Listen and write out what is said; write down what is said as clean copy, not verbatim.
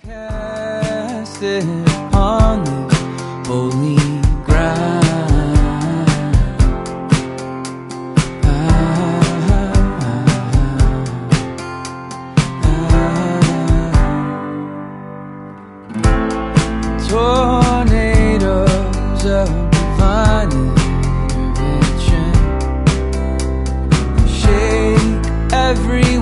Cast it upon this holy ground. Tornadoes of divine intervention shake every